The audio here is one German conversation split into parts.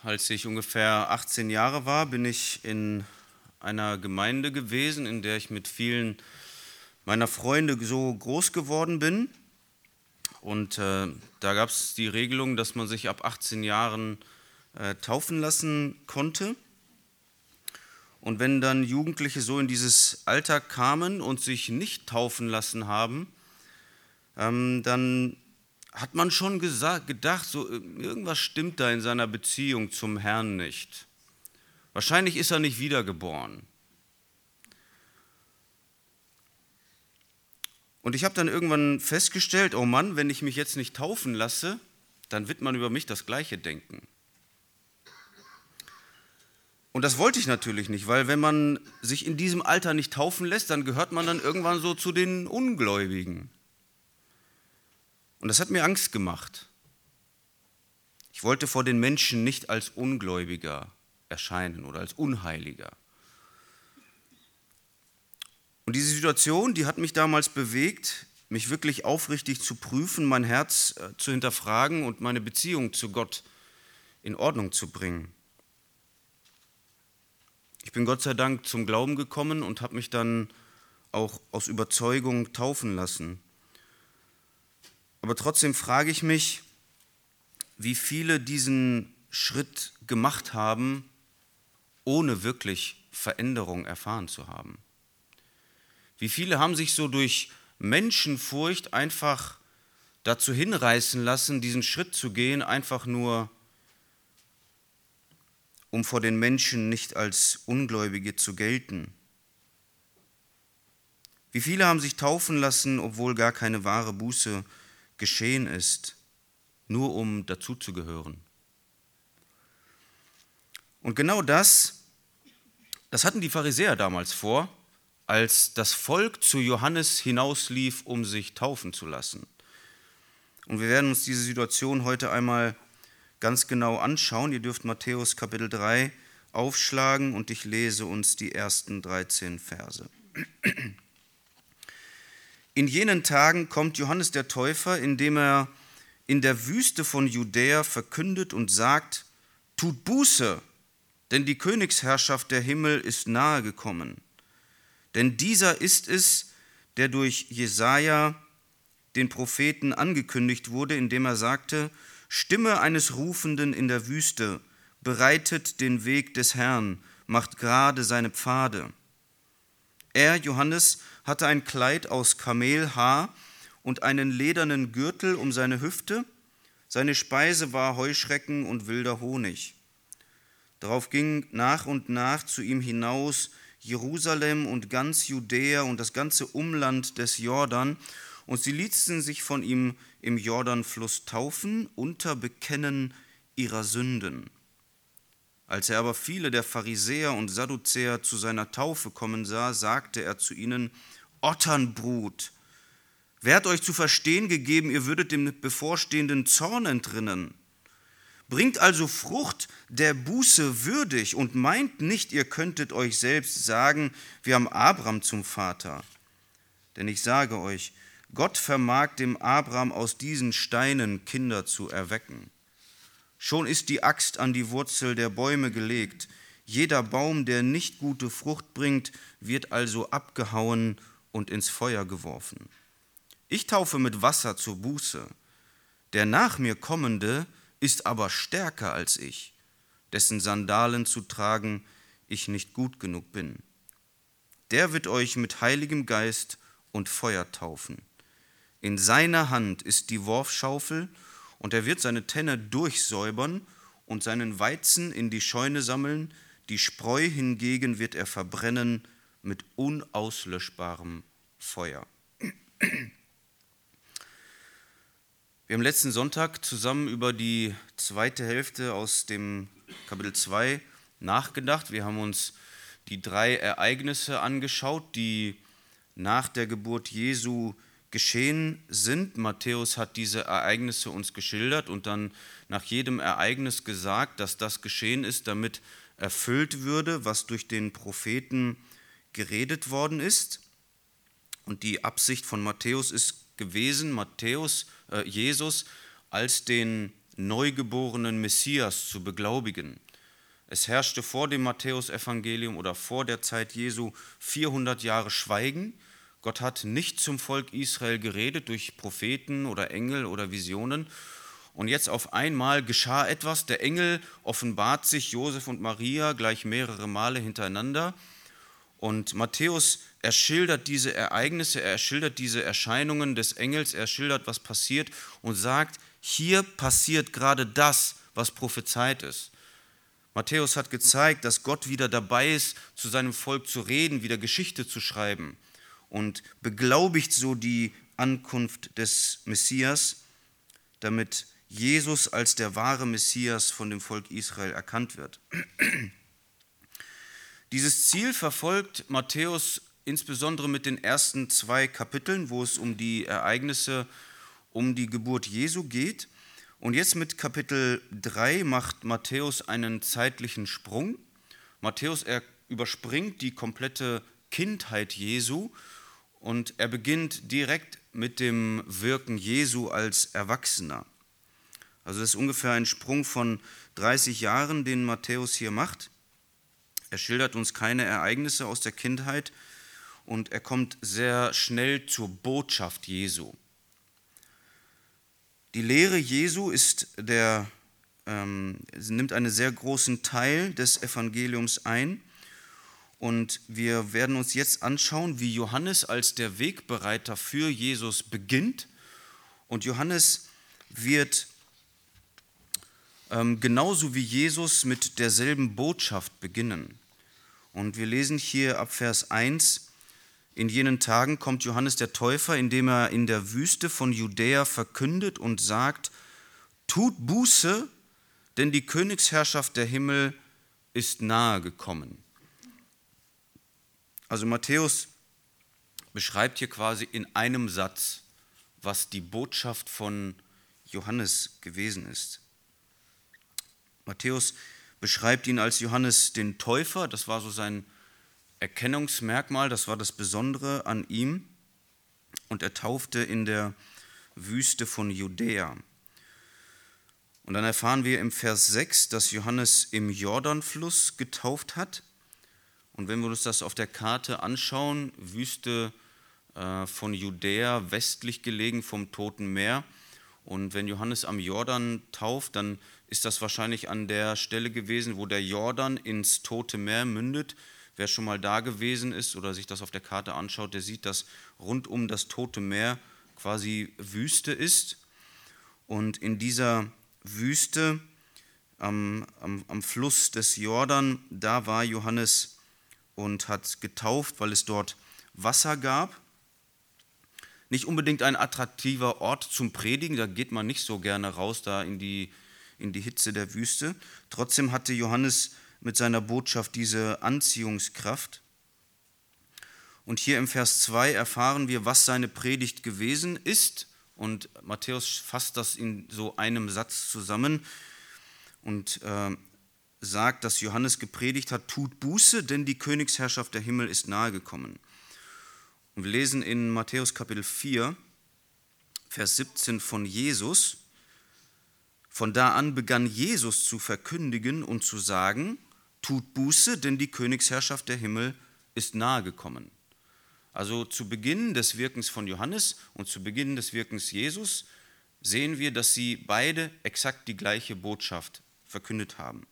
Als ich ungefähr 18 Jahre war, bin ich in einer Gemeinde gewesen, in der ich mit vielen meiner Freunde so groß geworden bin. Und da gab es die Regelung, dass man sich ab 18 Jahren taufen lassen konnte. Und wenn dann Jugendliche so in dieses Alter kamen und sich nicht taufen lassen haben, dann hat man schon gedacht, so irgendwas stimmt da in seiner Beziehung zum Herrn nicht. Wahrscheinlich ist er nicht wiedergeboren. Und ich habe dann irgendwann festgestellt, oh Mann, wenn ich mich jetzt nicht taufen lasse, dann wird man über mich das Gleiche denken. Und das wollte ich natürlich nicht, weil wenn man sich in diesem Alter nicht taufen lässt, dann gehört man dann irgendwann so zu den Ungläubigen. Und das hat mir Angst gemacht. Ich wollte vor den Menschen nicht als Ungläubiger erscheinen oder als Unheiliger. Und diese Situation, die hat mich damals bewegt, mich wirklich aufrichtig zu prüfen, mein Herz zu hinterfragen und meine Beziehung zu Gott in Ordnung zu bringen. Ich bin Gott sei Dank zum Glauben gekommen und habe mich dann auch aus Überzeugung taufen lassen. Aber trotzdem frage ich mich, wie viele diesen Schritt gemacht haben, ohne wirklich Veränderung erfahren zu haben. Wie viele haben sich so durch Menschenfurcht einfach dazu hinreißen lassen, diesen Schritt zu gehen, einfach nur, um vor den Menschen nicht als Ungläubige zu gelten. Wie viele haben sich taufen lassen, obwohl gar keine wahre Buße geschehen ist, nur um dazuzugehören. Und genau das hatten die Pharisäer damals vor, als das Volk zu Johannes hinauslief, um sich taufen zu lassen. Und wir werden uns diese Situation heute einmal ganz genau anschauen. Ihr dürft Matthäus Kapitel 3 aufschlagen und ich lese uns die ersten 13 Verse. In jenen Tagen kommt Johannes der Täufer, indem er in der Wüste von Judäa verkündet und sagt, tut Buße, denn die Königsherrschaft der Himmel ist nahe gekommen. Denn dieser ist es, der durch Jesaja, den Propheten, angekündigt wurde, indem er sagte, Stimme eines Rufenden in der Wüste, bereitet den Weg des Herrn, macht gerade seine Pfade. Er, Johannes, hatte ein Kleid aus Kamelhaar und einen ledernen Gürtel um seine Hüfte. Seine Speise war Heuschrecken und wilder Honig. Darauf ging nach und nach zu ihm hinaus Jerusalem und ganz Judäa und das ganze Umland des Jordan, und sie ließen sich von ihm im Jordanfluss taufen unter Bekennen ihrer Sünden. Als er aber viele der Pharisäer und Sadduzäer zu seiner Taufe kommen sah, sagte er zu ihnen, Otternbrut, wer hat euch zu verstehen gegeben, ihr würdet dem bevorstehenden Zorn entrinnen? Bringt also Frucht der Buße würdig und meint nicht, ihr könntet euch selbst sagen, wir haben Abraham zum Vater. Denn ich sage euch, Gott vermag dem Abraham aus diesen Steinen Kinder zu erwecken. Schon ist die Axt an die Wurzel der Bäume gelegt. Jeder Baum, der nicht gute Frucht bringt, wird also abgehauen und ins Feuer geworfen. Ich taufe mit Wasser zur Buße. Der nach mir kommende ist aber stärker als ich, dessen Sandalen zu tragen ich nicht gut genug bin. Der wird euch mit Heiligem Geist und Feuer taufen. In seiner Hand ist die Worfschaufel, und er wird seine Tenne durchsäubern und seinen Weizen in die Scheune sammeln, die Spreu hingegen wird er verbrennen mit unauslöschbarem Feuer. Wir haben letzten Sonntag zusammen über die zweite Hälfte aus dem Kapitel 2 nachgedacht. Wir haben uns die 3 Ereignisse angeschaut, die nach der Geburt Jesu geschehen sind. Matthäus hat diese Ereignisse uns geschildert und dann nach jedem Ereignis gesagt, dass das geschehen ist, damit erfüllt würde, was durch den Propheten geredet worden ist. Und die Absicht von Matthäus ist gewesen, Jesus als den neugeborenen Messias zu beglaubigen. Es herrschte vor dem Matthäusevangelium oder vor der Zeit Jesu 400 Jahre Schweigen. Gott hat nicht zum Volk Israel geredet durch Propheten oder Engel oder Visionen. Und jetzt auf einmal geschah etwas. Der Engel offenbart sich Josef und Maria gleich mehrere Male hintereinander. Und Matthäus, er schildert diese Ereignisse, er schildert diese Erscheinungen des Engels, er schildert, was passiert und sagt, hier passiert gerade das, was prophezeit ist. Matthäus hat gezeigt, dass Gott wieder dabei ist, zu seinem Volk zu reden, wieder Geschichte zu schreiben und beglaubigt so die Ankunft des Messias, damit Jesus als der wahre Messias von dem Volk Israel erkannt wird. Dieses Ziel verfolgt Matthäus insbesondere mit den ersten 2 Kapiteln, wo es um die Ereignisse um die Geburt Jesu geht. Und jetzt mit Kapitel 3 macht Matthäus einen zeitlichen Sprung. Matthäus, er überspringt die komplette Kindheit Jesu und er beginnt direkt mit dem Wirken Jesu als Erwachsener. Also das ist ungefähr ein Sprung von 30 Jahren, den Matthäus hier macht. Er schildert uns keine Ereignisse aus der Kindheit und er kommt sehr schnell zur Botschaft Jesu. Die Lehre Jesu nimmt einen sehr großen Teil des Evangeliums ein und wir werden uns jetzt anschauen, wie Johannes als der Wegbereiter für Jesus beginnt. Und Johannes wird genauso wie Jesus mit derselben Botschaft beginnen. Und wir lesen hier ab Vers 1, in jenen Tagen kommt Johannes der Täufer, indem er in der Wüste von Judäa verkündet und sagt, tut Buße, denn die Königsherrschaft der Himmel ist nahe gekommen. Also Matthäus beschreibt hier quasi in einem Satz, was die Botschaft von Johannes gewesen ist. Matthäus beschreibt ihn als Johannes den Täufer, das war so sein Erkennungsmerkmal, das war das Besondere an ihm. Und er taufte in der Wüste von Judäa. Und dann erfahren wir im Vers 6, dass Johannes im Jordanfluss getauft hat. Und wenn wir uns das auf der Karte anschauen, Wüste von Judäa, westlich gelegen vom Toten Meer. Und wenn Johannes am Jordan tauft, dann ist das wahrscheinlich an der Stelle gewesen, wo der Jordan ins Tote Meer mündet. Wer schon mal da gewesen ist oder sich das auf der Karte anschaut, der sieht, dass rund um das Tote Meer quasi Wüste ist. Und in dieser Wüste am Fluss des Jordan, da war Johannes und hat getauft, weil es dort Wasser gab. Nicht unbedingt ein attraktiver Ort zum Predigen, da geht man nicht so gerne raus, da in die Hitze der Wüste. Trotzdem hatte Johannes mit seiner Botschaft diese Anziehungskraft. Und hier im Vers 2 erfahren wir, was seine Predigt gewesen ist. Und Matthäus fasst das in so einem Satz zusammen und sagt, dass Johannes gepredigt hat, tut Buße, denn die Königsherrschaft der Himmel ist nahe gekommen. Und wir lesen in Matthäus Kapitel 4, Vers 17 von Jesus. Von da an begann Jesus zu verkündigen und zu sagen, tut Buße, denn die Königsherrschaft der Himmel ist nahe gekommen. Also zu Beginn des Wirkens von Johannes und zu Beginn des Wirkens Jesus sehen wir, dass sie beide exakt die gleiche Botschaft verkündet haben.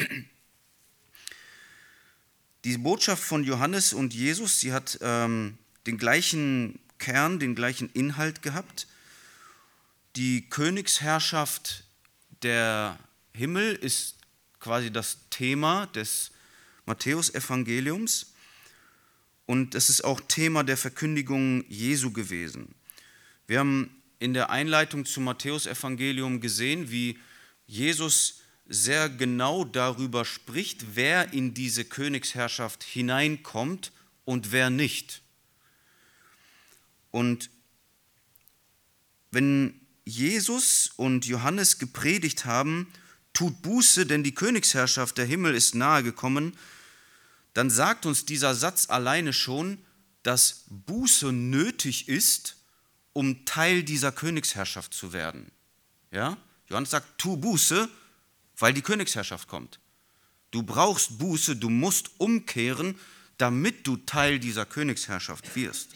Die Botschaft von Johannes und Jesus, sie hat den gleichen Kern, den gleichen Inhalt gehabt. Die Königsherrschaft der Himmel ist quasi das Thema des Matthäusevangeliums und es ist auch Thema der Verkündigung Jesu gewesen. Wir haben in der Einleitung zum Matthäusevangelium gesehen, wie Jesus sehr genau darüber spricht, wer in diese Königsherrschaft hineinkommt und wer nicht. Und wenn Jesus und Johannes gepredigt haben, tut Buße, denn die Königsherrschaft der Himmel ist nahe gekommen, dann sagt uns dieser Satz alleine schon, dass Buße nötig ist, um Teil dieser Königsherrschaft zu werden. Ja? Johannes sagt, tu Buße, weil die Königsherrschaft kommt. Du brauchst Buße, du musst umkehren, damit du Teil dieser Königsherrschaft wirst.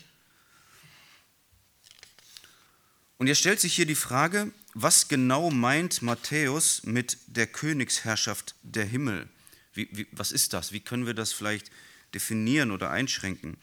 Und jetzt stellt sich hier die Frage, was genau meint Matthäus mit der Königsherrschaft der Himmel? Was ist das? Wie können wir das vielleicht definieren oder einschränken?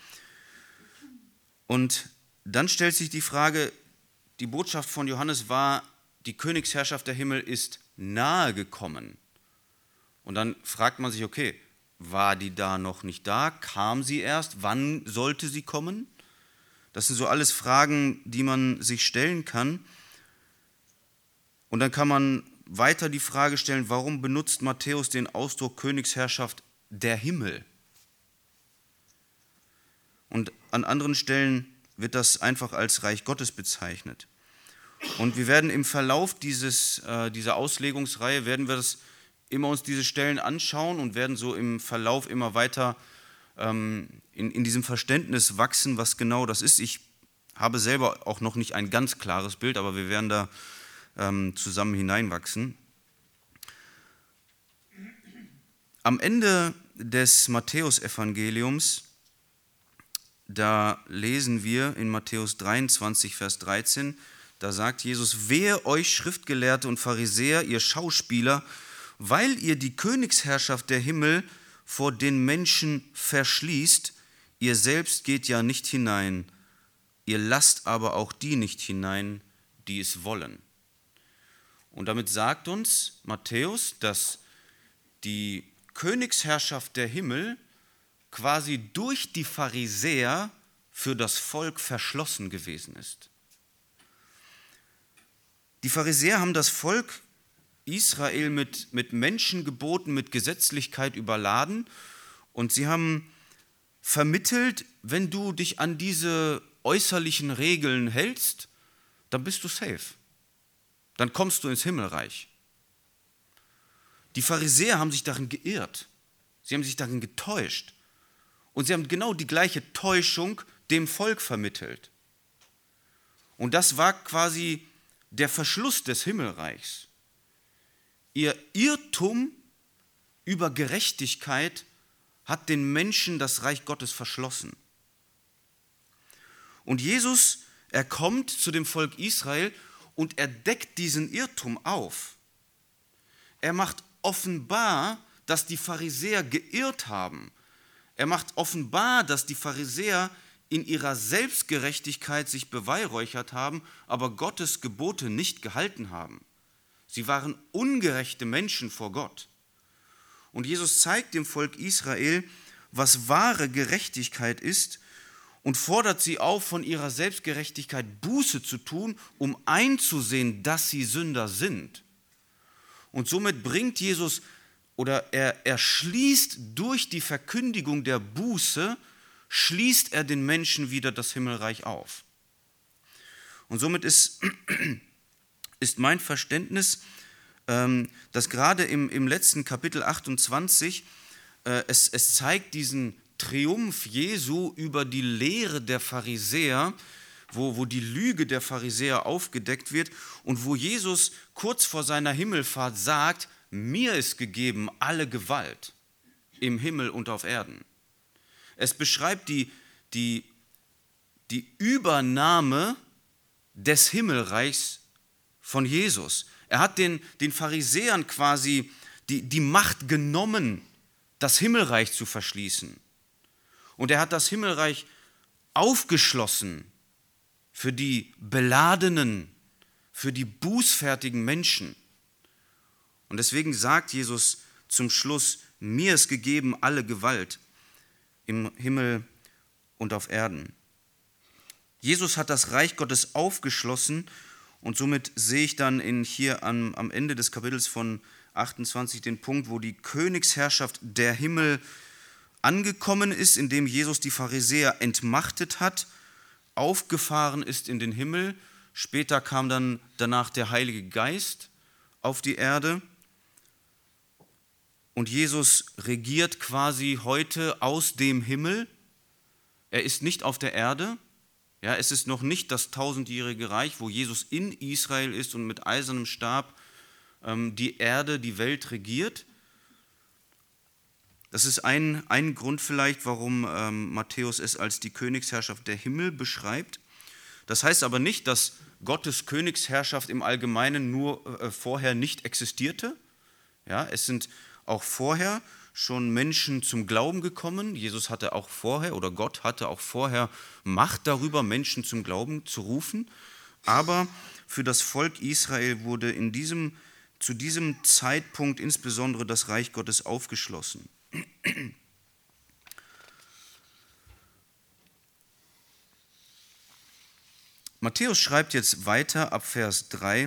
Und dann stellt sich die Frage, die Botschaft von Johannes war, die Königsherrschaft der Himmel ist nahe gekommen. Und dann fragt man sich, okay, war die da noch nicht da? Kam sie erst? Wann sollte sie kommen? Das sind so alles Fragen, die man sich stellen kann. Und dann kann man weiter die Frage stellen, warum benutzt Matthäus den Ausdruck Königsherrschaft der Himmel? Und an anderen Stellen wird das einfach als Reich Gottes bezeichnet. Und wir werden im Verlauf dieser Auslegungsreihe, werden wir uns diese Stellen anschauen und werden so im Verlauf immer weiter in diesem Verständnis wachsen, was genau das ist. Ich habe selber auch noch nicht ein ganz klares Bild, aber wir werden da zusammen hineinwachsen. Am Ende des Matthäusevangeliums, da lesen wir in Matthäus 23, Vers 13, da sagt Jesus, wehe euch Schriftgelehrte und Pharisäer, ihr Schauspieler, weil ihr die Königsherrschaft der Himmel vor den Menschen verschließt, ihr selbst geht ja nicht hinein, ihr lasst aber auch die nicht hinein, die es wollen. Und damit sagt uns Matthäus, dass die Königsherrschaft der Himmel quasi durch die Pharisäer für das Volk verschlossen gewesen ist. Die Pharisäer haben das Volk Israel mit Menschengeboten, mit Gesetzlichkeit überladen und sie haben vermittelt, wenn du dich an diese äußerlichen Regeln hältst, dann bist du safe. Dann kommst du ins Himmelreich. Die Pharisäer haben sich darin geirrt. Sie haben sich darin getäuscht. Und sie haben genau die gleiche Täuschung dem Volk vermittelt. Und das war quasi der Verschluss des Himmelreichs. Ihr Irrtum über Gerechtigkeit hat den Menschen das Reich Gottes verschlossen. Und Jesus, er kommt zu dem Volk Israel und er deckt diesen Irrtum auf. Er macht offenbar, dass die Pharisäer geirrt haben. Er macht offenbar, dass die Pharisäer in ihrer Selbstgerechtigkeit sich beweihräuchert haben, aber Gottes Gebote nicht gehalten haben. Sie waren ungerechte Menschen vor Gott. Und Jesus zeigt dem Volk Israel, was wahre Gerechtigkeit ist und fordert sie auf, von ihrer Selbstgerechtigkeit Buße zu tun, um einzusehen, dass sie Sünder sind. Und somit bringt Jesus, oder er schließt durch die Verkündigung der Buße, schließt er den Menschen wieder das Himmelreich auf. Und somit ist mein Verständnis, dass gerade im letzten Kapitel 28, es zeigt diesen Triumph Jesu über die Lehre der Pharisäer, wo die Lüge der Pharisäer aufgedeckt wird und wo Jesus kurz vor seiner Himmelfahrt sagt, mir ist gegeben alle Gewalt im Himmel und auf Erden. Es beschreibt die Übernahme des Himmelreichs von Jesus. Er hat den Pharisäern quasi die Macht genommen, das Himmelreich zu verschließen. Und er hat das Himmelreich aufgeschlossen für die beladenen, für die bußfertigen Menschen. Und deswegen sagt Jesus zum Schluss, mir ist gegeben alle Gewalt im Himmel und auf Erden. Jesus hat das Reich Gottes aufgeschlossen und somit sehe ich dann hier am Ende des Kapitels von 28 den Punkt, wo die Königsherrschaft der Himmel angekommen ist, indem Jesus die Pharisäer entmachtet hat, aufgefahren ist in den Himmel. Später kam dann danach der Heilige Geist auf die Erde. Und Jesus regiert quasi heute aus dem Himmel. Er ist nicht auf der Erde. Es ist noch nicht das 1000-jährige Reich, wo Jesus in Israel ist und mit eisernem Stab die Erde, die Welt regiert. Das ist ein Grund vielleicht, warum Matthäus es als die Königsherrschaft der Himmel beschreibt. Das heißt aber nicht, dass Gottes Königsherrschaft im Allgemeinen nur vorher nicht existierte. Ja, es sind auch vorher schon Menschen zum Glauben gekommen. Jesus hatte auch vorher, oder Gott hatte auch vorher Macht darüber, Menschen zum Glauben zu rufen. Aber für das Volk Israel wurde zu diesem Zeitpunkt insbesondere das Reich Gottes aufgeschlossen. Matthäus schreibt jetzt weiter ab Vers 3,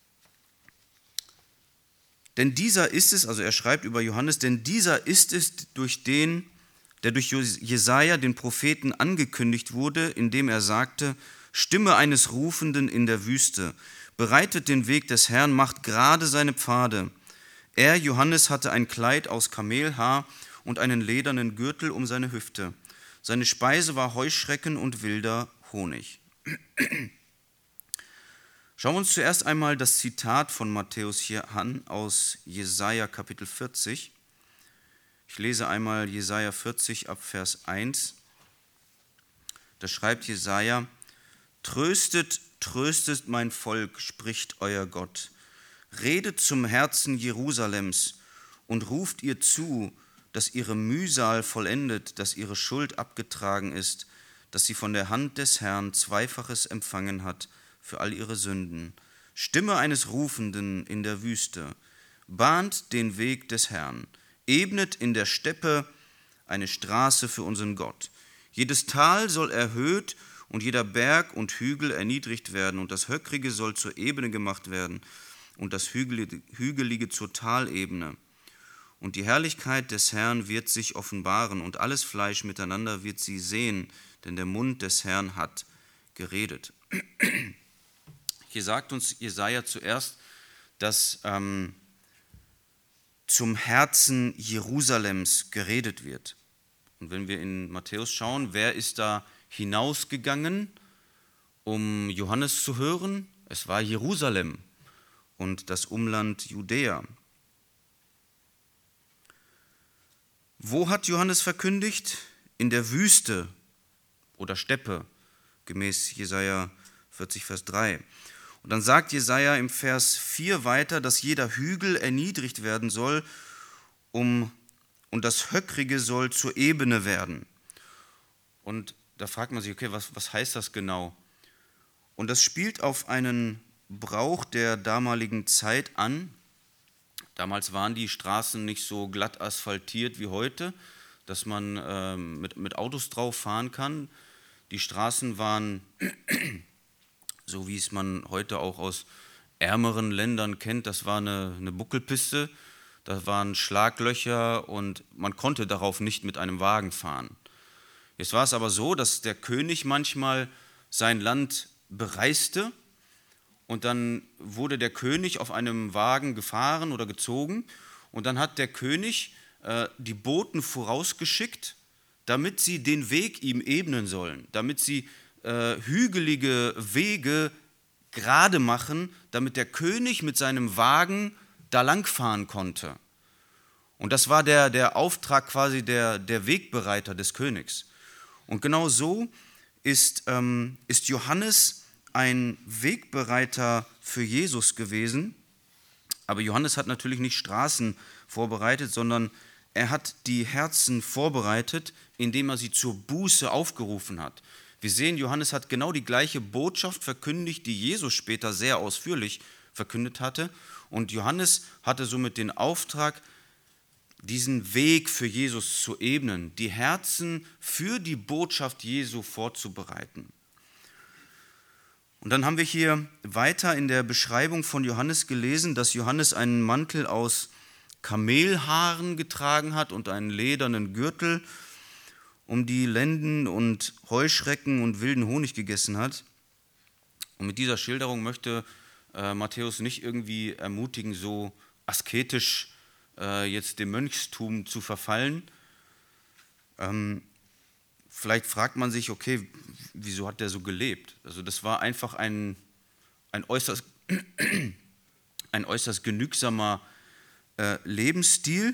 denn dieser ist es, also er schreibt über Johannes, denn dieser ist es, der durch Jesaja, den Propheten, angekündigt wurde, indem er sagte, Stimme eines Rufenden in der Wüste, bereitet den Weg des Herrn, macht gerade seine Pfade. Er, Johannes, hatte ein Kleid aus Kamelhaar und einen ledernen Gürtel um seine Hüfte. Seine Speise war Heuschrecken und wilder Honig. Schauen wir uns zuerst einmal das Zitat von Matthäus hier an aus Jesaja Kapitel 40. Ich lese einmal Jesaja 40 ab Vers 1. Da schreibt Jesaja: Tröstet, tröstet mein Volk, spricht euer Gott. Redet zum Herzen Jerusalems und ruft ihr zu, dass ihre Mühsal vollendet, dass ihre Schuld abgetragen ist, dass sie von der Hand des Herrn Zweifaches empfangen hat für all ihre Sünden. Stimme eines Rufenden in der Wüste, bahnt den Weg des Herrn, ebnet in der Steppe eine Straße für unseren Gott. Jedes Tal soll erhöht und jeder Berg und Hügel erniedrigt werden, und das Höckrige soll zur Ebene gemacht werden und das Hügelige zur Talebene. Und die Herrlichkeit des Herrn wird sich offenbaren, und alles Fleisch miteinander wird sie sehen, denn der Mund des Herrn hat geredet. Hier sagt uns Jesaja zuerst, dass zum Herzen Jerusalems geredet wird. Und wenn wir in Matthäus schauen, wer ist da hinausgegangen, um Johannes zu hören? Es war Jerusalem und das Umland Judäa. Wo hat Johannes verkündigt? In der Wüste oder Steppe, gemäß Jesaja 40, Vers 3. Und dann sagt Jesaja im Vers 4 weiter, dass jeder Hügel erniedrigt werden soll, und das Höckrige soll zur Ebene werden. Und da fragt man sich, okay, was heißt das genau? Und das spielt auf einen Brauch der damaligen Zeit an. Damals waren die Straßen nicht so glatt asphaltiert wie heute, dass man mit Autos drauf fahren kann. Die Straßen waren, so wie es man heute auch aus ärmeren Ländern kennt, das war eine Buckelpiste, da waren Schlaglöcher und man konnte darauf nicht mit einem Wagen fahren. Jetzt war es aber so, dass der König manchmal sein Land bereiste und dann wurde der König auf einem Wagen gefahren oder gezogen und dann hat der König die Boten vorausgeschickt, damit sie den Weg ihm ebnen sollen, damit sie hügelige Wege gerade machen, damit der König mit seinem Wagen da langfahren konnte. Und das war der Auftrag quasi der Wegbereiter des Königs. Und genau so ist Johannes ein Wegbereiter für Jesus gewesen. Aber Johannes hat natürlich nicht Straßen vorbereitet, sondern er hat die Herzen vorbereitet, indem er sie zur Buße aufgerufen hat. Wir sehen, Johannes hat genau die gleiche Botschaft verkündigt, die Jesus später sehr ausführlich verkündet hatte. Und Johannes hatte somit den Auftrag, diesen Weg für Jesus zu ebnen, die Herzen für die Botschaft Jesu vorzubereiten. Und dann haben wir hier weiter in der Beschreibung von Johannes gelesen, dass Johannes einen Mantel aus Kamelhaaren getragen hat und einen ledernen Gürtel um die Lenden und Heuschrecken und wilden Honig gegessen hat. Und mit dieser Schilderung möchte Matthäus nicht irgendwie ermutigen, so asketisch jetzt dem Mönchstum zu verfallen. Vielleicht fragt man sich, okay, wieso hat der so gelebt? Also das war einfach ein äußerst ein äußerst genügsamer Lebensstil.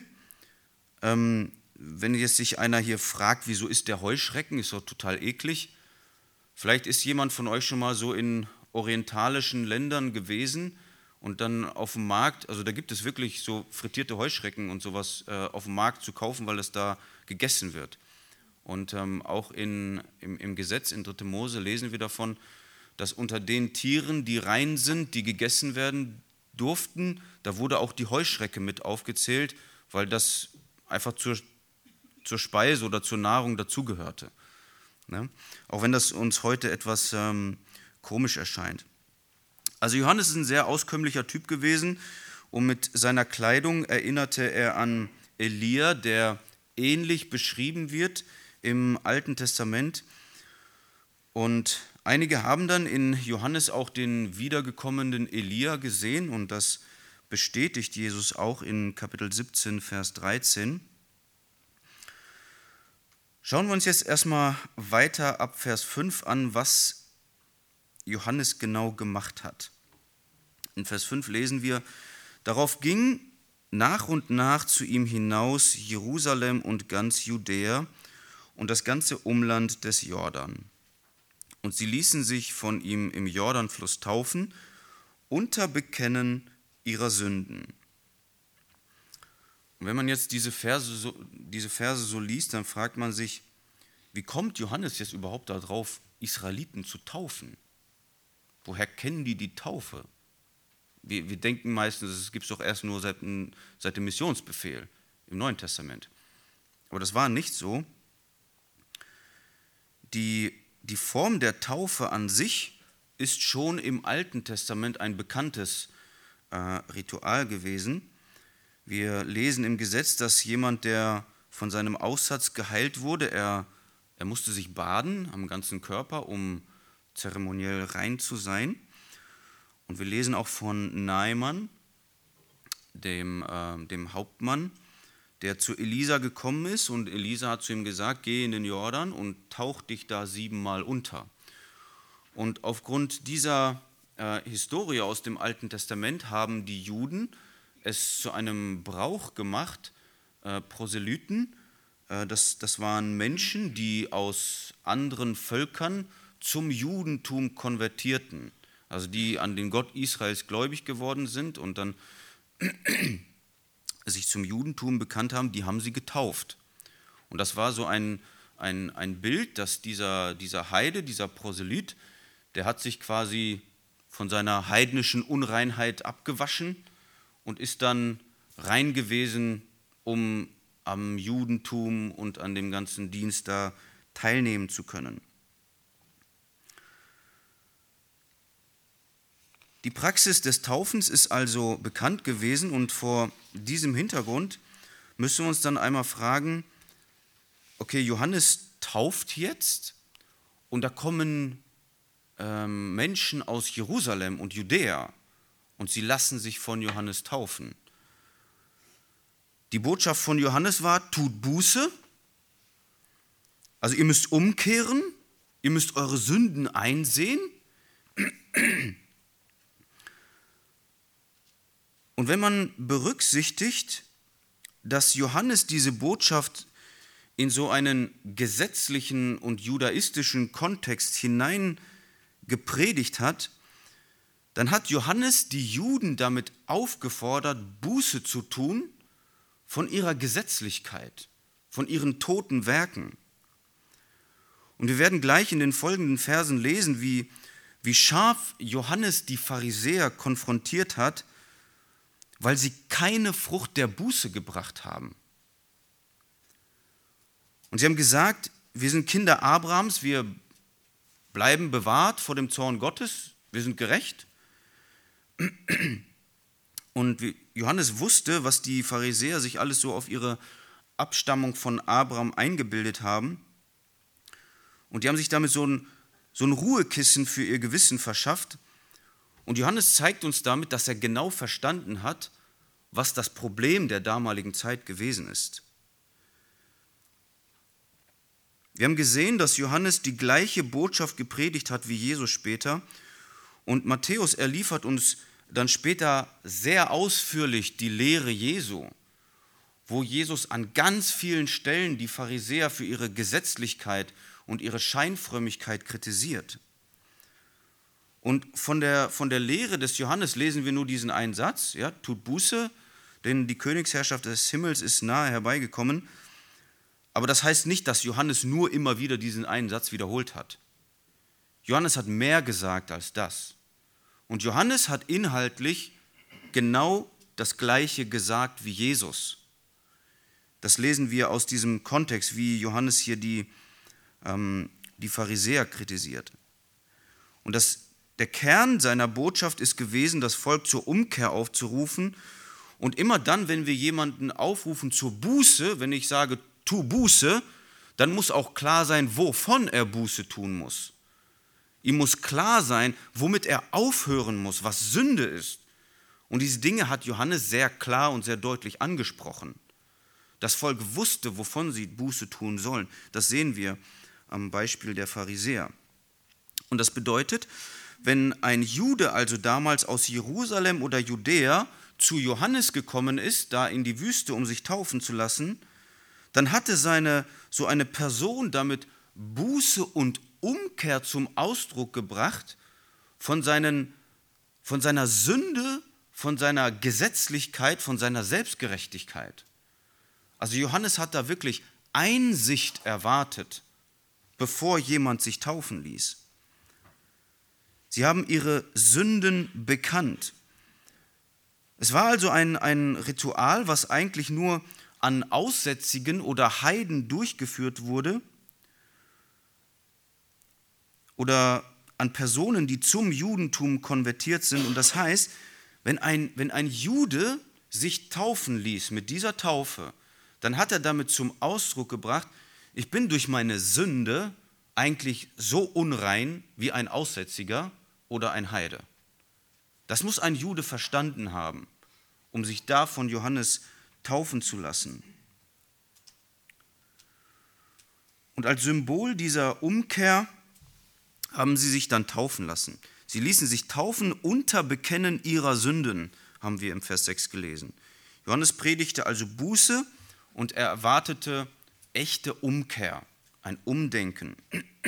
Wenn jetzt sich einer hier fragt, wieso ist der Heuschrecken, ist doch total eklig. Vielleicht ist jemand von euch schon mal so in orientalischen Ländern gewesen und dann auf dem Markt, also da gibt es wirklich so frittierte Heuschrecken und sowas auf dem Markt zu kaufen, weil es da gegessen wird. Und auch im Gesetz in 3. Mose lesen wir davon, dass unter den Tieren, die rein sind, die gegessen werden durften, da wurde auch die Heuschrecke mit aufgezählt, weil das einfach zur Speise oder zur Nahrung dazugehörte. Ne? Auch wenn das uns heute etwas komisch erscheint. Also Johannes ist ein sehr auskömmlicher Typ gewesen und mit seiner Kleidung erinnerte er an Elia, der ähnlich beschrieben wird im Alten Testament. Und einige haben dann in Johannes auch den wiedergekommenen Elia gesehen und das bestätigt Jesus auch in Kapitel 17, Vers 13. Schauen wir uns jetzt erstmal weiter ab Vers 5 an, was Johannes genau gemacht hat. In Vers 5 lesen wir: Darauf ging nach und nach zu ihm hinaus Jerusalem und ganz Judäa und das ganze Umland des Jordan. Und sie ließen sich von ihm im Jordanfluss taufen, unter Bekennen ihrer Sünden. Und wenn man jetzt diese Verse so liest, dann fragt man sich, wie kommt Johannes jetzt überhaupt darauf, Israeliten zu taufen? Woher kennen die Taufe? Wir denken meistens, es gibt es doch erst nur seit dem Missionsbefehl im Neuen Testament. Aber das war nicht so. Die Form der Taufe an sich ist schon im Alten Testament ein bekanntes Ritual gewesen. Wir lesen im Gesetz, dass jemand, der von seinem Aussatz geheilt wurde, er musste sich baden am ganzen Körper, um zeremoniell rein zu sein. Und wir lesen auch von Naaman, dem Hauptmann, der zu Elisa gekommen ist und Elisa hat zu ihm gesagt, geh in den Jordan und tauch dich da 7-mal unter. Und aufgrund dieser Historie aus dem Alten Testament haben die Juden es zu einem Brauch gemacht, Proselyten, das waren Menschen, die aus anderen Völkern zum Judentum konvertierten, also die an den Gott Israels gläubig geworden sind und dann sich zum Judentum bekannt haben, die haben sie getauft. Und das war so ein Bild, dass dieser Heide, dieser Proselyt, der hat sich quasi von seiner heidnischen Unreinheit abgewaschen und ist dann rein gewesen, um am Judentum und an dem ganzen Dienst da teilnehmen zu können. Die Praxis des Taufens ist also bekannt gewesen und vor diesem Hintergrund müssen wir uns dann einmal fragen, okay, Johannes tauft jetzt und da kommen Menschen aus Jerusalem und Judäa und sie lassen sich von Johannes taufen. Die Botschaft von Johannes war, tut Buße, also ihr müsst umkehren, ihr müsst eure Sünden einsehen. Und wenn man berücksichtigt, dass Johannes diese Botschaft in so einen gesetzlichen und judaistischen Kontext hinein gepredigt hat, dann hat Johannes die Juden damit aufgefordert, Buße zu tun von ihrer Gesetzlichkeit, von ihren toten Werken. Und wir werden gleich in den folgenden Versen lesen, wie scharf Johannes die Pharisäer konfrontiert hat, weil sie keine Frucht der Buße gebracht haben. Und sie haben gesagt, wir sind Kinder Abrahams, wir bleiben bewahrt vor dem Zorn Gottes, wir sind gerecht. Und Johannes wusste, was die Pharisäer sich alles so auf ihre Abstammung von Abraham eingebildet haben. Und die haben sich damit so ein Ruhekissen für ihr Gewissen verschafft. Und Johannes zeigt uns damit, dass er genau verstanden hat, was das Problem der damaligen Zeit gewesen ist. Wir haben gesehen, dass Johannes die gleiche Botschaft gepredigt hat wie Jesus später. Und Matthäus, er liefert uns dann später sehr ausführlich die Lehre Jesu, wo Jesus an ganz vielen Stellen die Pharisäer für ihre Gesetzlichkeit und ihre Scheinfrömmigkeit kritisiert. Und von der Lehre des Johannes lesen wir nur diesen einen Satz, ja, tut Buße, denn die Königsherrschaft des Himmels ist nahe herbeigekommen. Aber das heißt nicht, dass Johannes nur immer wieder diesen einen Satz wiederholt hat. Johannes hat mehr gesagt als das. Und Johannes hat inhaltlich genau das Gleiche gesagt wie Jesus. Das lesen wir aus diesem Kontext, wie Johannes hier die Pharisäer kritisiert. Und der Kern seiner Botschaft ist gewesen, das Volk zur Umkehr aufzurufen. Und immer dann, wenn wir jemanden aufrufen zur Buße, wenn ich sage, tu Buße, dann muss auch klar sein, wovon er Buße tun muss. Ihm muss klar sein, womit er aufhören muss, was Sünde ist. Und diese Dinge hat Johannes sehr klar und sehr deutlich angesprochen. Das Volk wusste, wovon sie Buße tun sollen. Das sehen wir am Beispiel der Pharisäer. Und das bedeutet, wenn ein Jude also damals aus Jerusalem oder Judäa zu Johannes gekommen ist, da in die Wüste, um sich taufen zu lassen, dann hatte so eine Person damit Buße und Umkehr zum Ausdruck gebracht von seiner Sünde, von seiner Gesetzlichkeit, von seiner Selbstgerechtigkeit. Also Johannes hat da wirklich Einsicht erwartet, bevor jemand sich taufen ließ. Sie haben ihre Sünden bekannt. Es war also ein Ritual, was eigentlich nur an Aussätzigen oder Heiden durchgeführt wurde oder an Personen, die zum Judentum konvertiert sind. Und das heißt, wenn ein Jude sich taufen ließ mit dieser Taufe, dann hat er damit zum Ausdruck gebracht, ich bin durch meine Sünde eigentlich so unrein wie ein Aussätziger oder ein Heide. Das muss ein Jude verstanden haben, um sich da von Johannes taufen zu lassen. Und als Symbol dieser Umkehr haben sie sich dann taufen lassen. Sie ließen sich taufen unter Bekennen ihrer Sünden, haben wir im Vers 6 gelesen. Johannes predigte also Buße und er erwartete echte Umkehr, ein Umdenken.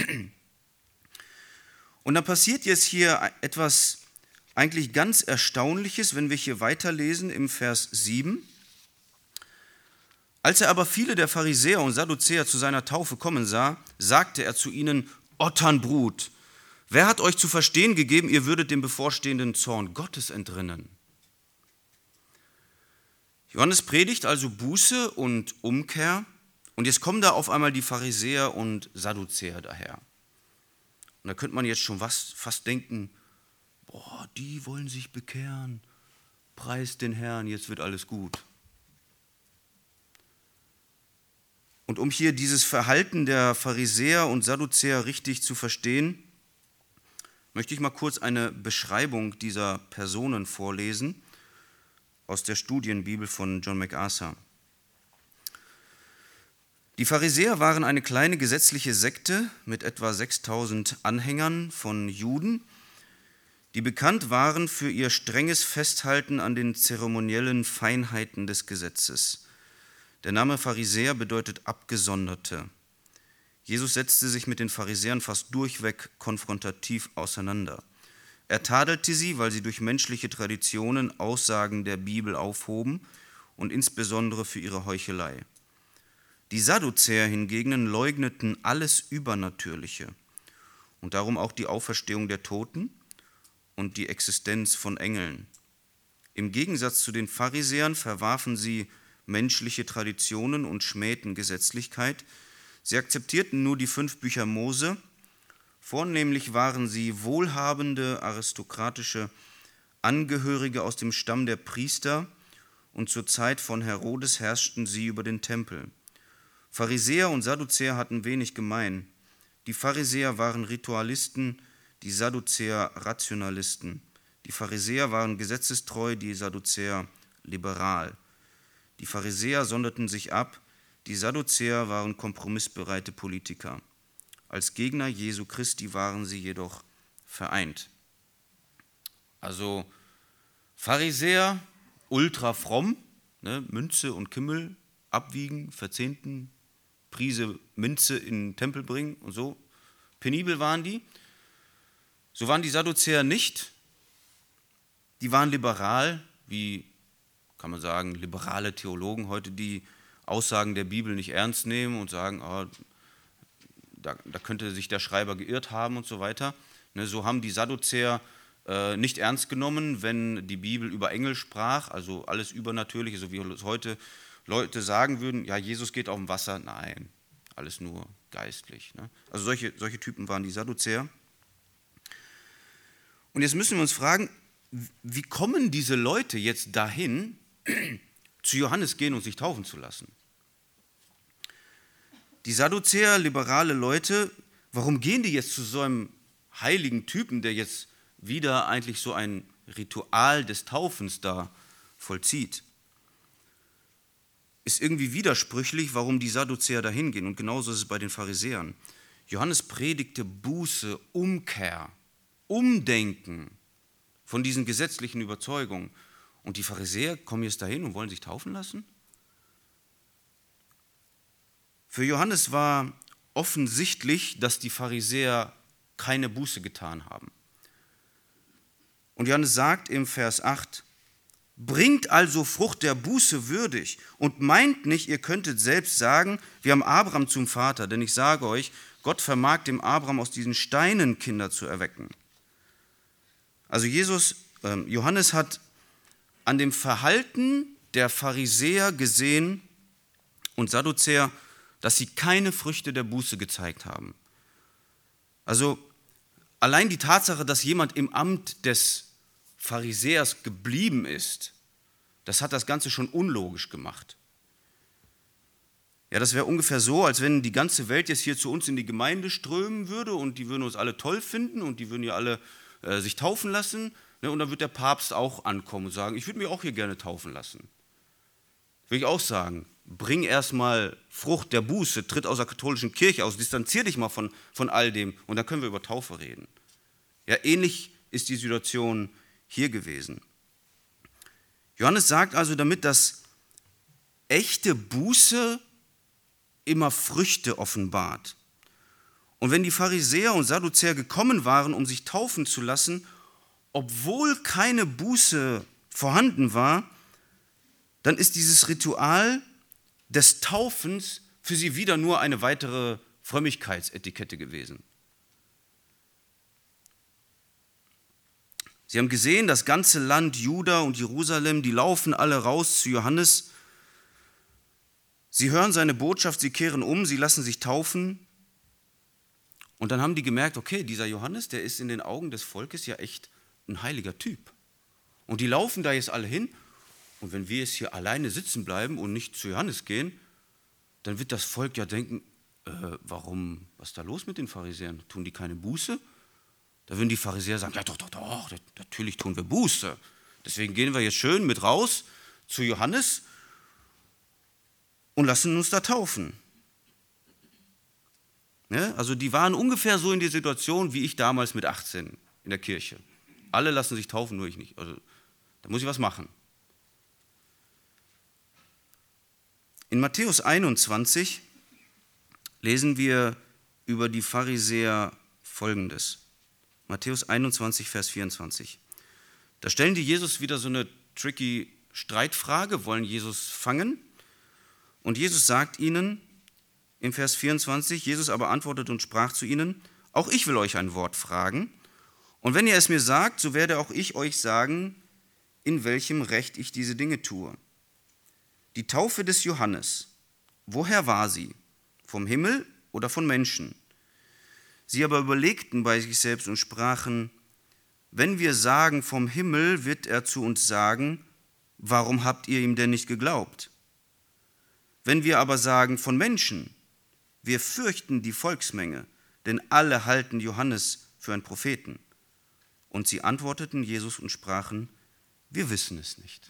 Und dann passiert jetzt hier etwas eigentlich ganz Erstaunliches, wenn wir hier weiterlesen im Vers 7. Als er aber viele der Pharisäer und Sadduzäer zu seiner Taufe kommen sah, sagte er zu ihnen, Otternbrut, wer hat euch zu verstehen gegeben, ihr würdet dem bevorstehenden Zorn Gottes entrinnen? Johannes predigt also Buße und Umkehr und jetzt kommen da auf einmal die Pharisäer und Sadduzäer daher. Und da könnte man jetzt schon fast denken, boah, die wollen sich bekehren, preist den Herrn, jetzt wird alles gut. Und um hier dieses Verhalten der Pharisäer und Sadduzäer richtig zu verstehen, möchte ich mal kurz eine Beschreibung dieser Personen vorlesen aus der Studienbibel von John MacArthur. Die Pharisäer waren eine kleine gesetzliche Sekte mit etwa 6000 Anhängern von Juden, die bekannt waren für ihr strenges Festhalten an den zeremoniellen Feinheiten des Gesetzes. Der Name Pharisäer bedeutet Abgesonderte. Jesus setzte sich mit den Pharisäern fast durchweg konfrontativ auseinander. Er tadelte sie, weil sie durch menschliche Traditionen Aussagen der Bibel aufhoben und insbesondere für ihre Heuchelei. Die Sadduzäer hingegen leugneten alles Übernatürliche und darum auch die Auferstehung der Toten und die Existenz von Engeln. Im Gegensatz zu den Pharisäern verwarfen sie menschliche Traditionen und schmähten Gesetzlichkeit. Sie akzeptierten nur die 5 Bücher Mose. Vornehmlich waren sie wohlhabende, aristokratische Angehörige aus dem Stamm der Priester und zur Zeit von Herodes herrschten sie über den Tempel. Pharisäer und Sadduzäer hatten wenig gemein. Die Pharisäer waren Ritualisten, die Sadduzäer Rationalisten. Die Pharisäer waren gesetzestreu, die Sadduzäer liberal. Die Pharisäer sonderten sich ab, die Sadduzäer waren kompromissbereite Politiker. Als Gegner Jesu Christi waren sie jedoch vereint. Also Pharisäer, ultra fromm, ne, Münze und Kümmel abwiegen, verzehnten, Prise Minze in den Tempel bringen und so. Penibel waren die. So waren die Sadduzäer nicht. Die waren liberal, wie kann man sagen, liberale Theologen heute, die Aussagen der Bibel nicht ernst nehmen und sagen, da könnte sich der Schreiber geirrt haben und so weiter. Ne, so haben die Sadduzäer nicht ernst genommen, wenn die Bibel über Engel sprach, also alles Übernatürliche, so wie es heute Leute sagen würden, ja, Jesus geht auf dem Wasser. Nein, alles nur geistlich. Ne? Also solche Typen waren die Sadduzäer. Und jetzt müssen wir uns fragen, wie kommen diese Leute jetzt dahin, zu Johannes gehen und sich taufen zu lassen? Die Sadduzäer, liberale Leute, warum gehen die jetzt zu so einem heiligen Typen, der jetzt wieder eigentlich so ein Ritual des Taufens da vollzieht? Ist irgendwie widersprüchlich, warum die Sadduzäer da hingehen. Und genauso ist es bei den Pharisäern. Johannes predigte Buße, Umkehr, Umdenken von diesen gesetzlichen Überzeugungen. Und die Pharisäer kommen jetzt dahin und wollen sich taufen lassen? Für Johannes war offensichtlich, dass die Pharisäer keine Buße getan haben. Und Johannes sagt im Vers 8, bringt also Frucht der Buße würdig und meint nicht, ihr könntet selbst sagen, wir haben Abraham zum Vater, denn ich sage euch, Gott vermag dem Abraham aus diesen Steinen Kinder zu erwecken. Also Johannes hat an dem Verhalten der Pharisäer gesehen und Sadduzäer, dass sie keine Früchte der Buße gezeigt haben. Also allein die Tatsache, dass jemand im Amt des Pharisäers geblieben ist, das hat das Ganze schon unlogisch gemacht. Ja, das wäre ungefähr so, als wenn die ganze Welt jetzt hier zu uns in die Gemeinde strömen würde und die würden uns alle toll finden und die würden ja alle sich taufen lassen, ne, und dann wird der Papst auch ankommen und sagen, ich würde mich auch hier gerne taufen lassen. Will ich auch sagen, bring erstmal Frucht der Buße, tritt aus der katholischen Kirche aus, distanzier dich mal von all dem und dann können wir über Taufe reden. Ja, ähnlich ist die Situation hier gewesen. Johannes sagt also damit, dass echte Buße immer Früchte offenbart. Und wenn die Pharisäer und Sadduzäer gekommen waren, um sich taufen zu lassen, obwohl keine Buße vorhanden war, dann ist dieses Ritual des Taufens für sie wieder nur eine weitere Frömmigkeitsetikette gewesen. Sie haben gesehen, das ganze Land Juda und Jerusalem, die laufen alle raus zu Johannes. Sie hören seine Botschaft, sie kehren um, sie lassen sich taufen. Und dann haben die gemerkt, okay, dieser Johannes, der ist in den Augen des Volkes ja echt ein heiliger Typ. Und die laufen da jetzt alle hin. Und wenn wir jetzt hier alleine sitzen bleiben und nicht zu Johannes gehen, dann wird das Volk ja denken, warum, was ist da los mit den Pharisäern? Tun die keine Buße? Da würden die Pharisäer sagen, ja doch, natürlich tun wir Buße. Deswegen gehen wir jetzt schön mit raus zu Johannes und lassen uns da taufen. Ne? Also die waren ungefähr so in der Situation, wie ich damals mit 18 in der Kirche. Alle lassen sich taufen, nur ich nicht. Also da muss ich was machen. In Matthäus 21 lesen wir über die Pharisäer Folgendes. Matthäus 21, Vers 24. Da stellen die Jesus wieder so eine tricky Streitfrage, wollen Jesus fangen. Und Jesus sagt ihnen im Vers 24, Jesus aber antwortet und sprach zu ihnen, auch ich will euch ein Wort fragen. Und wenn ihr es mir sagt, so werde auch ich euch sagen, in welchem Recht ich diese Dinge tue. Die Taufe des Johannes, woher war sie? Vom Himmel oder von Menschen? Sie aber überlegten bei sich selbst und sprachen, wenn wir sagen vom Himmel, wird er zu uns sagen, warum habt ihr ihm denn nicht geglaubt? Wenn wir aber sagen von Menschen, wir fürchten die Volksmenge, denn alle halten Johannes für einen Propheten. Und sie antworteten Jesus und sprachen, wir wissen es nicht.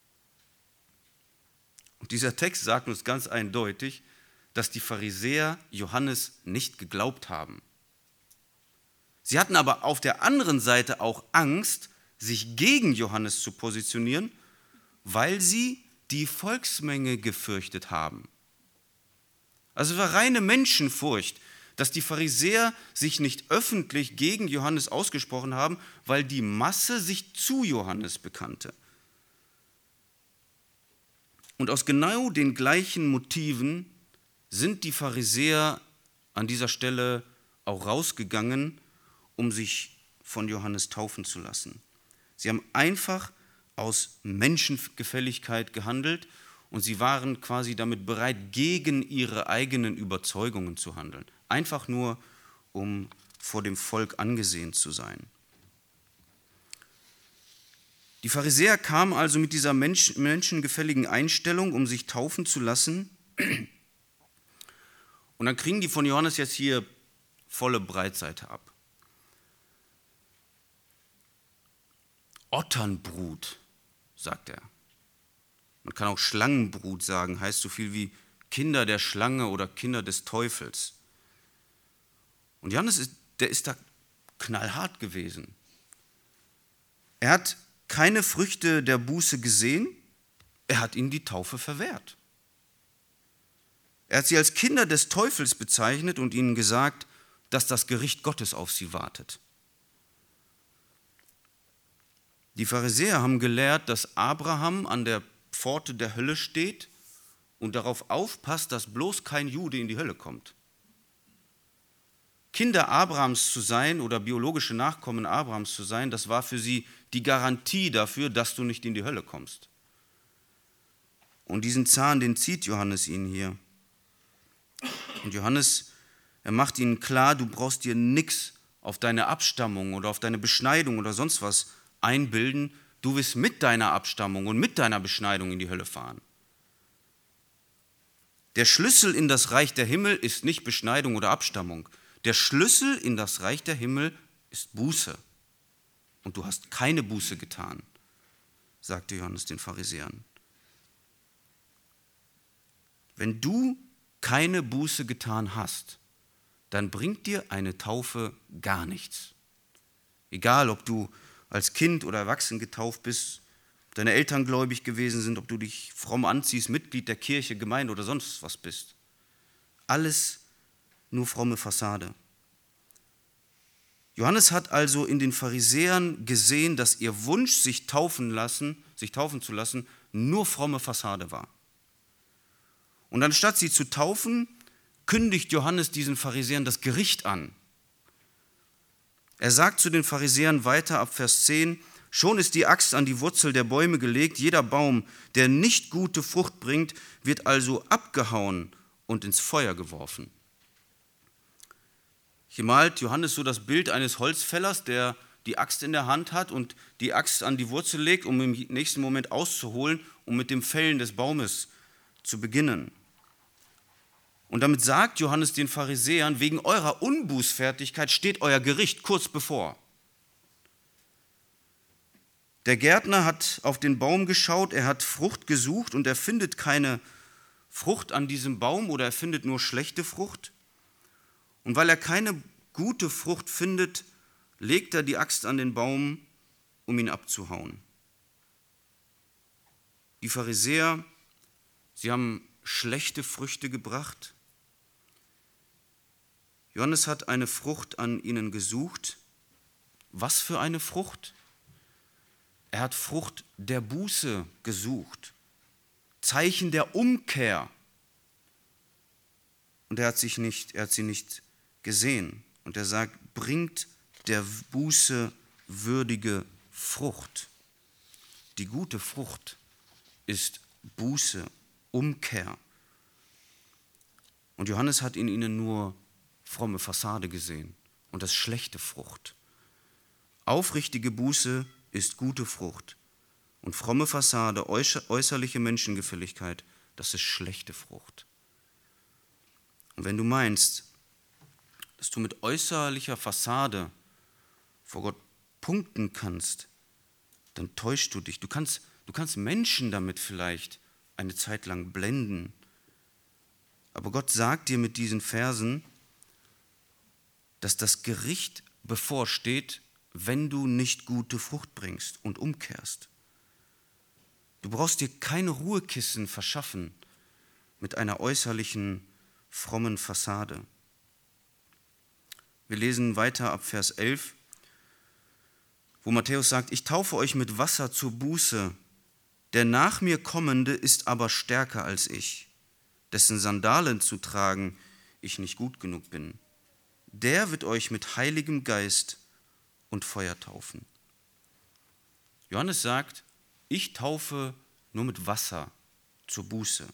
Und dieser Text sagt uns ganz eindeutig, dass die Pharisäer Johannes nicht geglaubt haben. Sie hatten aber auf der anderen Seite auch Angst, sich gegen Johannes zu positionieren, weil sie die Volksmenge gefürchtet haben. Also es war reine Menschenfurcht, dass die Pharisäer sich nicht öffentlich gegen Johannes ausgesprochen haben, weil die Masse sich zu Johannes bekannte. Und aus genau den gleichen Motiven sind die Pharisäer an dieser Stelle auch rausgegangen, um sich von Johannes taufen zu lassen. Sie haben einfach aus Menschengefälligkeit gehandelt und sie waren quasi damit bereit, gegen ihre eigenen Überzeugungen zu handeln. Einfach nur, um vor dem Volk angesehen zu sein. Die Pharisäer kamen also mit dieser menschengefälligen Einstellung, um sich taufen zu lassen. Und dann kriegen die von Johannes jetzt hier volle Breitseite ab. Otternbrut, sagt er. Man kann auch Schlangenbrut sagen, heißt so viel wie Kinder der Schlange oder Kinder des Teufels. Und Johannes, der ist da knallhart gewesen. Er hat keine Früchte der Buße gesehen, er hat ihnen die Taufe verwehrt. Er hat sie als Kinder des Teufels bezeichnet und ihnen gesagt, dass das Gericht Gottes auf sie wartet. Die Pharisäer haben gelehrt, dass Abraham an der Pforte der Hölle steht und darauf aufpasst, dass bloß kein Jude in die Hölle kommt. Kinder Abrahams zu sein oder biologische Nachkommen Abrahams zu sein, das war für sie die Garantie dafür, dass du nicht in die Hölle kommst. Und diesen Zahn, den zieht Johannes ihnen hier. Und Johannes, er macht ihnen klar, du brauchst dir nichts auf deine Abstammung oder auf deine Beschneidung oder sonst was einbilden. Du wirst mit deiner Abstammung und mit deiner Beschneidung in die Hölle fahren. Der Schlüssel in das Reich der Himmel ist nicht Beschneidung oder Abstammung. Der Schlüssel in das Reich der Himmel ist Buße. Und du hast keine Buße getan, sagte Johannes den Pharisäern. Wenn du keine Buße getan hast, dann bringt dir eine Taufe gar nichts. Egal, ob du als Kind oder erwachsen getauft bist, ob deine Eltern gläubig gewesen sind, ob du dich fromm anziehst, Mitglied der Kirche, Gemeinde oder sonst was bist. Alles nur fromme Fassade. Johannes hat also in den Pharisäern gesehen, dass ihr Wunsch, sich taufen zu lassen, nur fromme Fassade war. Und anstatt sie zu taufen, kündigt Johannes diesen Pharisäern das Gericht an. Er sagt zu den Pharisäern weiter ab Vers 10, schon ist die Axt an die Wurzel der Bäume gelegt, jeder Baum, der nicht gute Frucht bringt, wird also abgehauen und ins Feuer geworfen. Hier malt Johannes so das Bild eines Holzfällers, der die Axt in der Hand hat und die Axt an die Wurzel legt, um im nächsten Moment auszuholen, um mit dem Fällen des Baumes zu beginnen. Und damit sagt Johannes den Pharisäern, wegen eurer Unbußfertigkeit steht euer Gericht kurz bevor. Der Gärtner hat auf den Baum geschaut, er hat Frucht gesucht und er findet keine Frucht an diesem Baum oder er findet nur schlechte Frucht. Und weil er keine gute Frucht findet, legt er die Axt an den Baum, um ihn abzuhauen. Die Pharisäer, sie haben schlechte Früchte gebracht. Johannes hat eine Frucht an ihnen gesucht. Was für eine Frucht? Er hat Frucht der Buße gesucht, Zeichen der Umkehr. Und er hat sie nicht gesehen. Und er sagt, bringt der Buße würdige Frucht. Die gute Frucht ist Buße, Umkehr. Und Johannes hat in ihnen nur fromme Fassade gesehen und das schlechte Frucht. Aufrichtige Buße ist gute Frucht und fromme Fassade, äußerliche Menschengefälligkeit, das ist schlechte Frucht. Und wenn du meinst, dass du mit äußerlicher Fassade vor Gott punkten kannst, dann täuschst du dich. Du kannst Menschen damit vielleicht eine Zeit lang blenden. Aber Gott sagt dir mit diesen Versen, dass das Gericht bevorsteht wenn du nicht gute Frucht bringst und umkehrst. Du brauchst dir keine Ruhekissen verschaffen mit einer äußerlichen, frommen Fassade. Wir lesen weiter ab Vers 11, wo Matthäus sagt, ich taufe euch mit Wasser zur Buße, der nach mir Kommende ist aber stärker als ich, dessen Sandalen zu tragen ich nicht gut genug bin. Der wird euch mit Heiligem Geist und Feuer taufen. Johannes sagt, ich taufe nur mit Wasser zur Buße.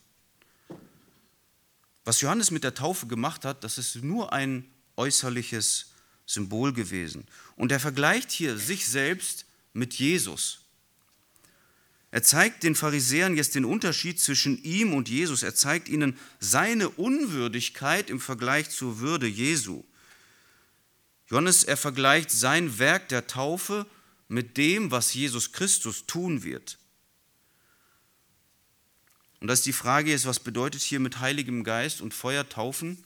Was Johannes mit der Taufe gemacht hat, das ist nur ein äußerliches Symbol gewesen. Und er vergleicht hier sich selbst mit Jesus. Er zeigt den Pharisäern jetzt den Unterschied zwischen ihm und Jesus. Er zeigt ihnen seine Unwürdigkeit im Vergleich zur Würde Jesu. Johannes, er vergleicht sein Werk der Taufe mit dem, was Jesus Christus tun wird. Und dass die Frage ist, was bedeutet hier mit Heiligem Geist und Feuer taufen?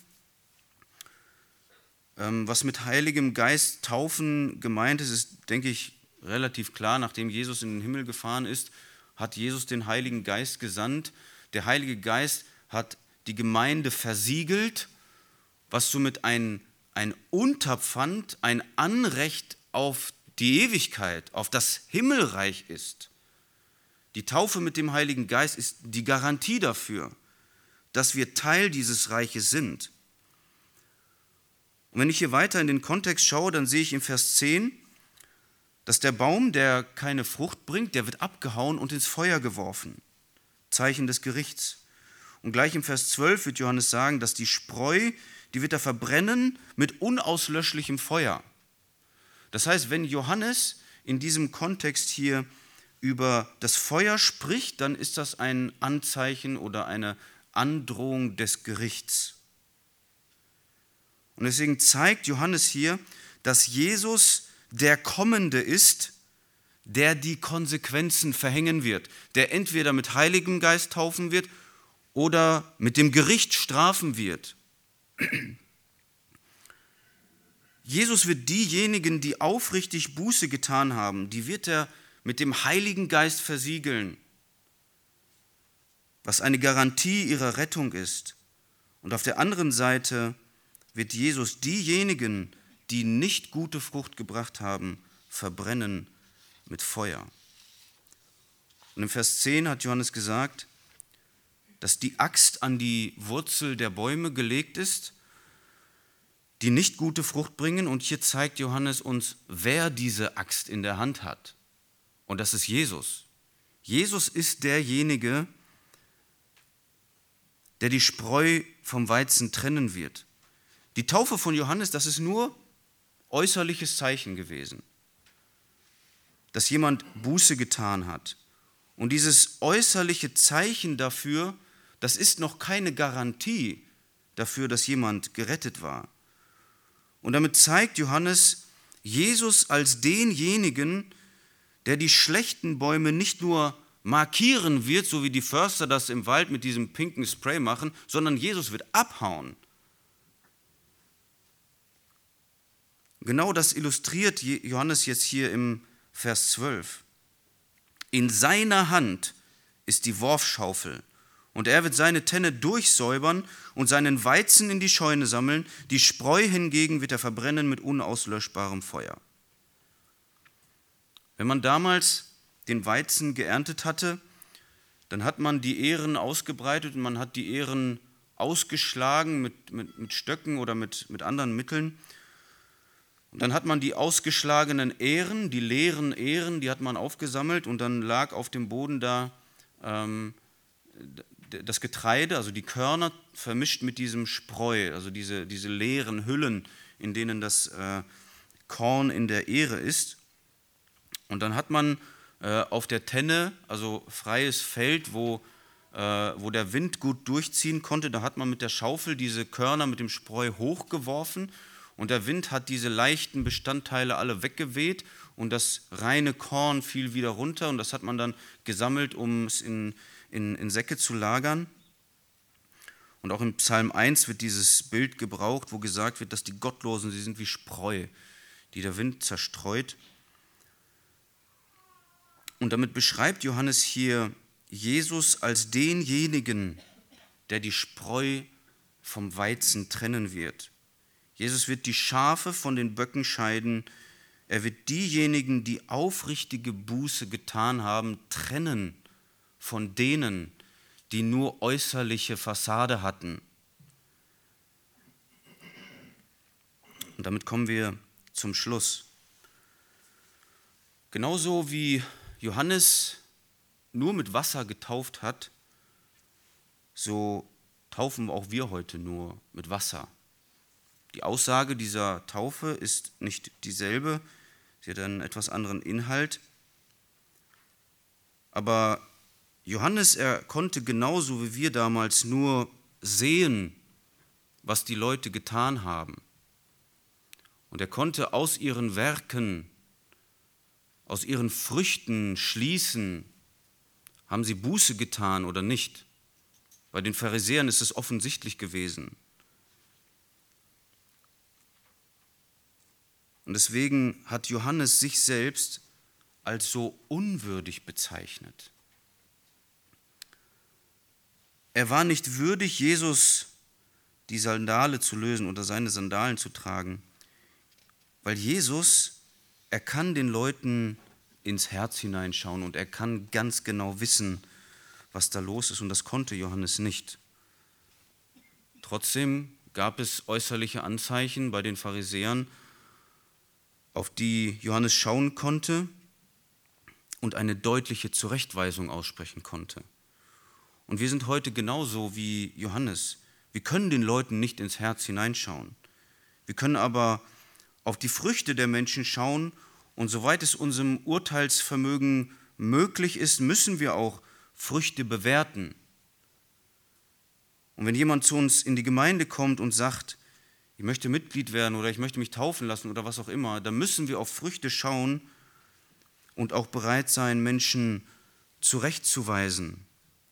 Was mit Heiligem Geist taufen gemeint ist, ist, denke ich, relativ klar. Nachdem Jesus in den Himmel gefahren ist, hat Jesus den Heiligen Geist gesandt. Der Heilige Geist hat die Gemeinde versiegelt, was somit ein Unterpfand, ein Anrecht auf die Ewigkeit, auf das Himmelreich ist. Die Taufe mit dem Heiligen Geist ist die Garantie dafür, dass wir Teil dieses Reiches sind. Und wenn ich hier weiter in den Kontext schaue, dann sehe ich im Vers 10, dass der Baum, der keine Frucht bringt, der wird abgehauen und ins Feuer geworfen. Zeichen des Gerichts. Und gleich im Vers 12 wird Johannes sagen, dass die Spreu, die wird er verbrennen mit unauslöschlichem Feuer. Das heißt, wenn Johannes in diesem Kontext hier über das Feuer spricht, dann ist das ein Anzeichen oder eine Androhung des Gerichts. Und deswegen zeigt Johannes hier, dass Jesus der Kommende ist, der die Konsequenzen verhängen wird, der entweder mit Heiligem Geist taufen wird oder mit dem Gericht strafen wird. Jesus wird diejenigen, die aufrichtig Buße getan haben, die wird er mit dem Heiligen Geist versiegeln, was eine Garantie ihrer Rettung ist. Und auf der anderen Seite wird Jesus diejenigen, die nicht gute Frucht gebracht haben, verbrennen mit Feuer. Und im Vers 10 hat Johannes gesagt, dass die Axt an die Wurzel der Bäume gelegt ist, die nicht gute Frucht bringen. Und hier zeigt Johannes uns, wer diese Axt in der Hand hat. Und das ist Jesus. Jesus ist derjenige, der die Spreu vom Weizen trennen wird. Die Taufe von Johannes, das ist nur äußerliches Zeichen gewesen, dass jemand Buße getan hat. Und dieses äußerliche Zeichen dafür, das ist noch keine Garantie dafür, dass jemand gerettet war. Und damit zeigt Johannes Jesus als denjenigen, der die schlechten Bäume nicht nur markieren wird, so wie die Förster das im Wald mit diesem pinken Spray machen, sondern Jesus wird abhauen. Genau das illustriert Johannes jetzt hier im Vers 12. In seiner Hand ist die Worfschaufel, und er wird seine Tenne durchsäubern und seinen Weizen in die Scheune sammeln, die Spreu hingegen wird er verbrennen mit unauslöschbarem Feuer. Wenn man damals den Weizen geerntet hatte, dann hat man die Ähren ausgebreitet und man hat die Ähren ausgeschlagen mit Stöcken oder mit anderen Mitteln. Und dann hat man die ausgeschlagenen Ähren, die leeren Ähren, die hat man aufgesammelt und dann lag auf dem Boden da das Getreide, also die Körner, vermischt mit diesem Spreu, also diese leeren Hüllen, in denen das Korn in der Ähre ist. Und dann hat man auf der Tenne, also freies Feld, wo der Wind gut durchziehen konnte, da hat man mit der Schaufel diese Körner mit dem Spreu hochgeworfen und der Wind hat diese leichten Bestandteile alle weggeweht und das reine Korn fiel wieder runter und das hat man dann gesammelt, um es in Säcke zu lagern. Und auch im Psalm 1 wird dieses Bild gebraucht, wo gesagt wird, dass die Gottlosen, sie sind wie Spreu. die der Wind zerstreut. Und damit beschreibt Johannes hier Jesus als denjenigen, der die Spreu vom Weizen trennen wird. Jesus wird die Schafe von den Böcken scheiden. Er wird diejenigen, die aufrichtige Buße getan haben, trennen von denen, die nur äußerliche Fassade hatten. Und damit kommen wir zum Schluss. Genauso wie Johannes nur mit Wasser getauft hat, so taufen auch wir heute nur mit Wasser. Die Aussage dieser Taufe ist nicht dieselbe, sie hat einen etwas anderen Inhalt. Aber Johannes, er konnte genauso wie wir damals nur sehen, was die Leute getan haben. Und er konnte aus ihren Werken, aus ihren Früchten schließen, haben sie Buße getan oder nicht. Bei den Pharisäern ist es offensichtlich gewesen. Und deswegen hat Johannes sich selbst als so unwürdig bezeichnet. Er war nicht würdig, Jesus die Sandale zu lösen oder seine Sandalen zu tragen, weil Jesus, er kann den Leuten ins Herz hineinschauen und er kann ganz genau wissen, was da los ist, und das konnte Johannes nicht. Trotzdem gab es äußerliche Anzeichen bei den Pharisäern, auf die Johannes schauen konnte und eine deutliche Zurechtweisung aussprechen konnte. Und wir sind heute genauso wie Johannes. Wir können den Leuten nicht ins Herz hineinschauen. Wir können aber auf die Früchte der Menschen schauen, und soweit es unserem Urteilsvermögen möglich ist, müssen wir auch Früchte bewerten. Und wenn jemand zu uns in die Gemeinde kommt und sagt, ich möchte Mitglied werden oder ich möchte mich taufen lassen oder was auch immer, dann müssen wir auf Früchte schauen und auch bereit sein, Menschen zurechtzuweisen.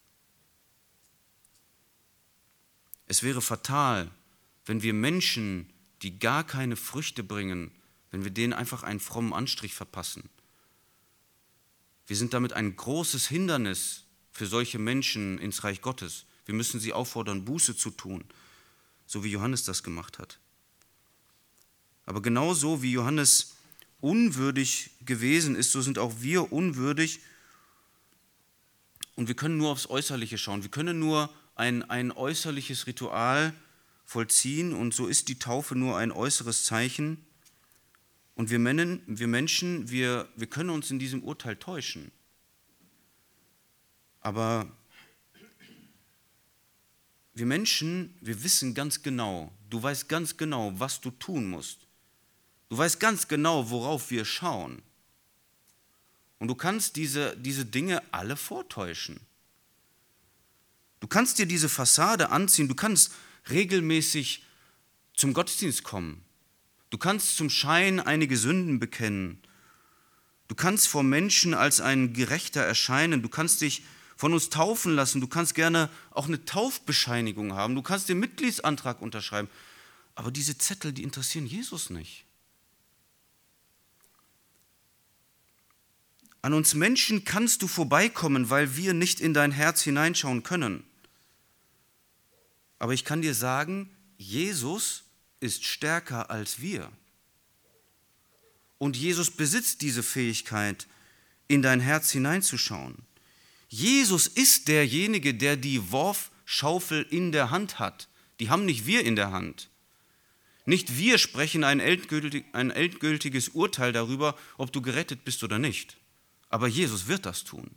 Es wäre fatal, wenn wir Menschen, die gar keine Früchte bringen, wenn wir denen einfach einen frommen Anstrich verpassen. Wir sind damit ein großes Hindernis für solche Menschen ins Reich Gottes. Wir müssen sie auffordern, Buße zu tun, so wie Johannes das gemacht hat. Aber genauso wie Johannes unwürdig gewesen ist, so sind auch wir unwürdig, und wir können nur aufs Äußerliche schauen. Wir können nur ein äußerliches Ritual vollziehen, und so ist die Taufe nur ein äußeres Zeichen. Und wir Menschen, wir können uns in diesem Urteil täuschen. Aber wir Menschen, wir wissen ganz genau, du weißt ganz genau, was du tun musst. Du weißt ganz genau, worauf wir schauen. Und du kannst diese Dinge alle vortäuschen. Du kannst dir diese Fassade anziehen, du kannst regelmäßig zum Gottesdienst kommen. Du kannst zum Schein einige Sünden bekennen. Du kannst vor Menschen als ein Gerechter erscheinen. Du kannst dich von uns taufen lassen. Du kannst gerne auch eine Taufbescheinigung haben. Du kannst den Mitgliedsantrag unterschreiben. Aber diese Zettel, die interessieren Jesus nicht. An uns Menschen kannst du vorbeikommen, weil wir nicht in dein Herz hineinschauen können. Aber ich kann dir sagen, Jesus ist stärker als wir. Und Jesus besitzt diese Fähigkeit, in dein Herz hineinzuschauen. Jesus ist derjenige, der die Worfschaufel in der Hand hat. Die haben nicht wir in der Hand. Nicht wir sprechen ein endgültiges Urteil darüber, ob du gerettet bist oder nicht. Aber Jesus wird das tun.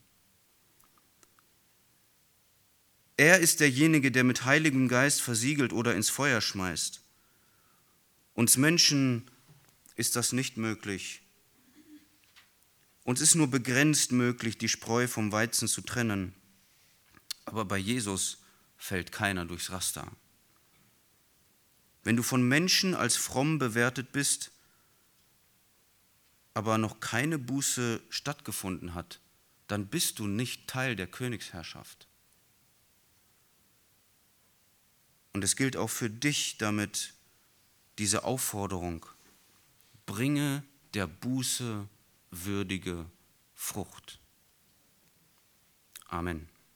Er ist derjenige, der mit Heiligem Geist versiegelt oder ins Feuer schmeißt. Uns Menschen ist das nicht möglich. Uns ist nur begrenzt möglich, die Spreu vom Weizen zu trennen. Aber bei Jesus fällt keiner durchs Raster. Wenn du von Menschen als fromm bewertet bist, aber noch keine Buße stattgefunden hat, dann bist du nicht Teil der Königsherrschaft. Und es gilt auch für dich damit diese Aufforderung: bringe der Buße würdige Frucht. Amen.